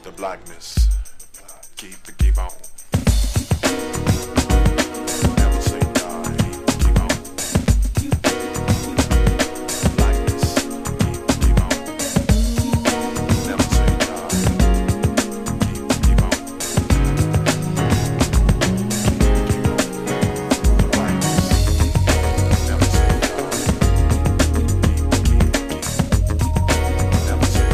The blackness, keep on. Never say die, keep on. Blackness, keep on. Never say die, keep on. The blackness, never say die, never say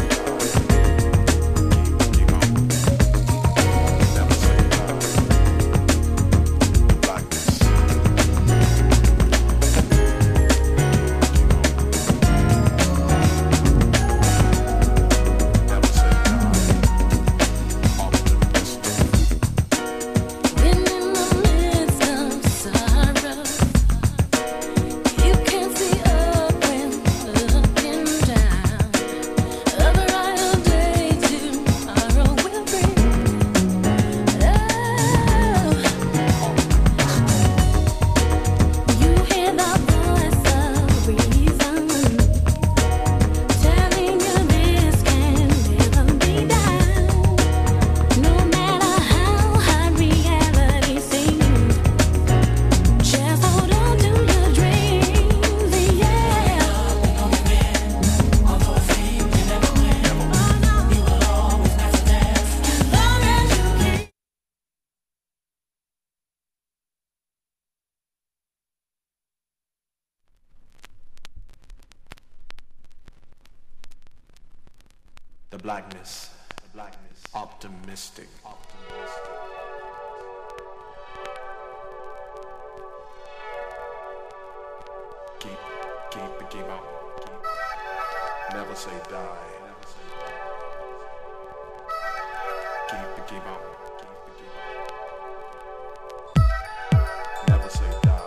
the blackness, optimistic. Keep on. Never say die. Keep on. Never say die.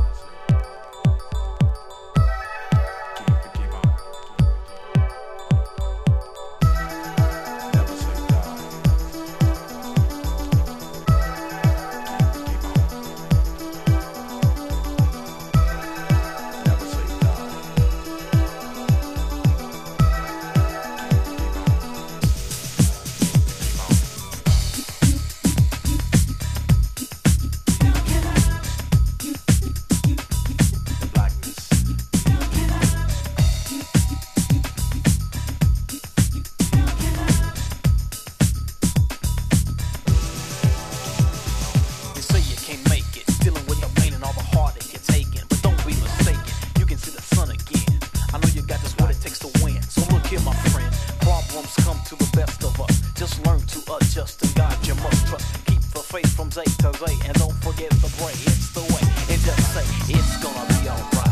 Come to the best of us. Just learn to adjust and God you must trust. Keep the faith from day to day and don't forget to pray. It's the way and just say it's gonna be alright.